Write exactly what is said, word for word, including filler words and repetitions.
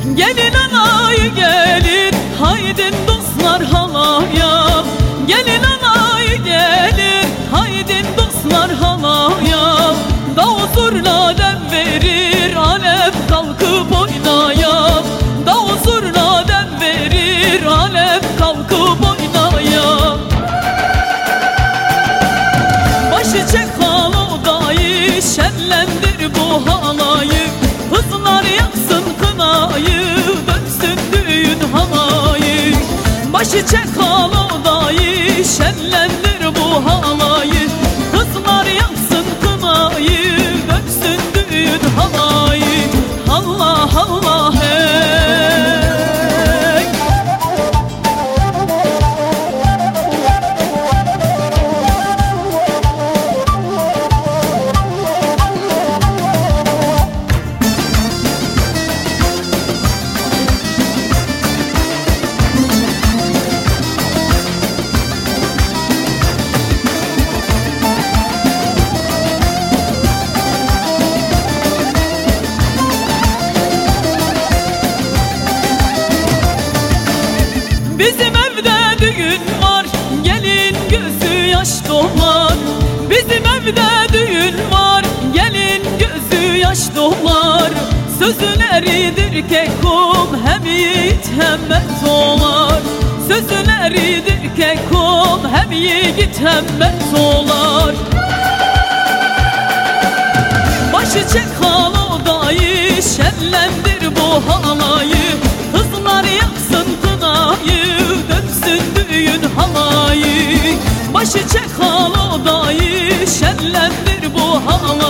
Gelin alay gelin, haydin dostlar halaya. Gelin alay gelin, haydin dostlar halaya. Davul zurna dem verir, alem kalkıp oynaya. Davul zurna dem verir, alem kalkıp oynaya. Başı çek halodayı, şenlendir bu halayı. Kızlar yaksın kınayı, dönsün düğün halayı. Başı çek halodayı, şenlendir bu halayı. Kızlar yaksın kınayı, dönsün düğün halayı. Allah Allah hey. Bizim evde düğün var, gelin gözü yaş dolar. Bizim evde düğün var, gelin gözü yaş dolar. Sözün eridir kekum, hem yiğit hem mert olar. Sözün eridir kekum, hem yiğit hem mert olar. Başı çek halodayı, şenlendir bu halayı. Kızlar yaksın kınayı, dönsün düğün halayı. Başı çek halodayı, şenlendir bu halayı.